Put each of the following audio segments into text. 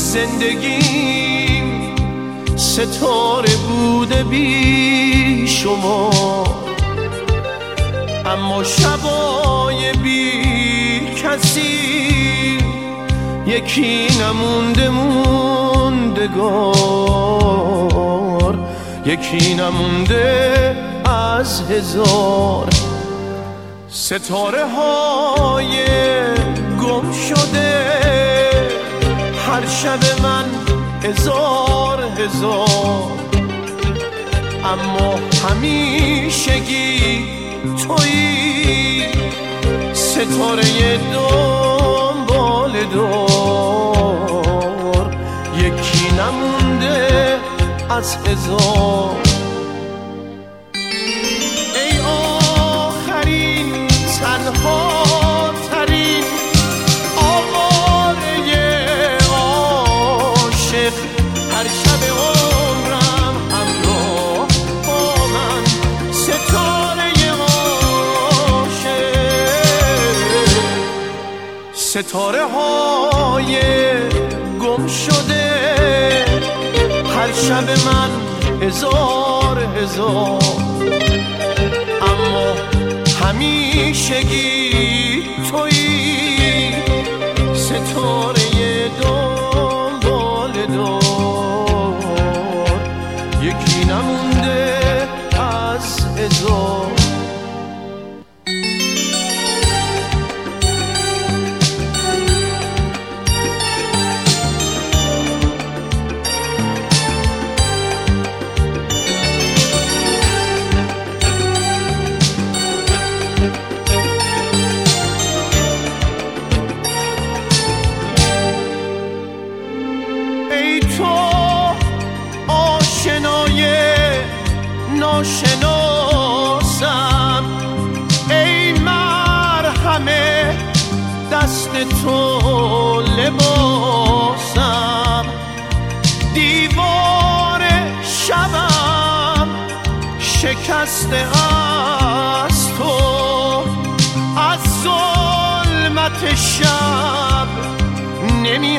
زندگیم ستاره بوده بی شما، اما شبای بی کسی یکی نمونده موندگار، یکی نمونده از هزار. ستاره های گم شده هر شب من هزار هزار، اما همیشگی تویی ستاره دنبال دار، یکی نمونده از هزار. ای آخرین تنها ترین آواره عاشق، هر شب عمرم همراه با من ستاره عاشق. ستاره های گم شده هر شب من هزار هزار، اما همیشگی تویی ستاره دنبال دار، یکی نمونده از هزار. ناشناسم، ای مرهمه دست تو لباسم، دیوار شبم شکسته از تو، از ظلمت شب نمی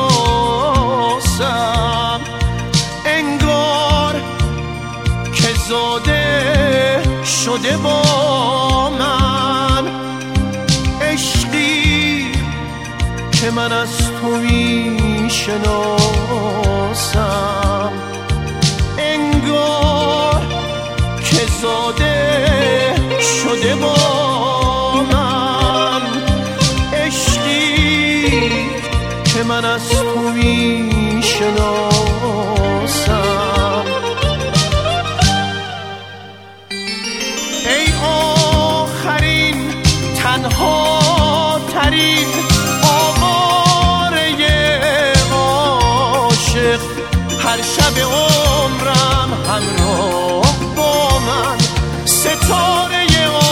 هراسم، انگار که زاده شده با من عشقی که من از تو می شناسم، انگار که زاده شده با من عشقی که من از تو می شناسم. ای آخرین تنها ترین آواره عاشق، هر شب عمرم همراه با من ستاره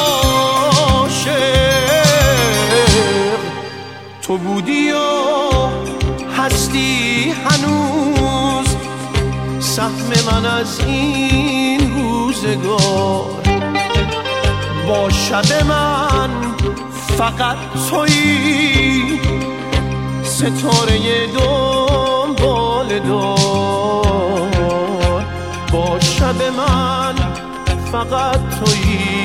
عاشق. تو بودی یا هستی هنوز سهم من از این روزگار، با شب من فقط تویی ستاره دنبال دار، با شب من فقط تویی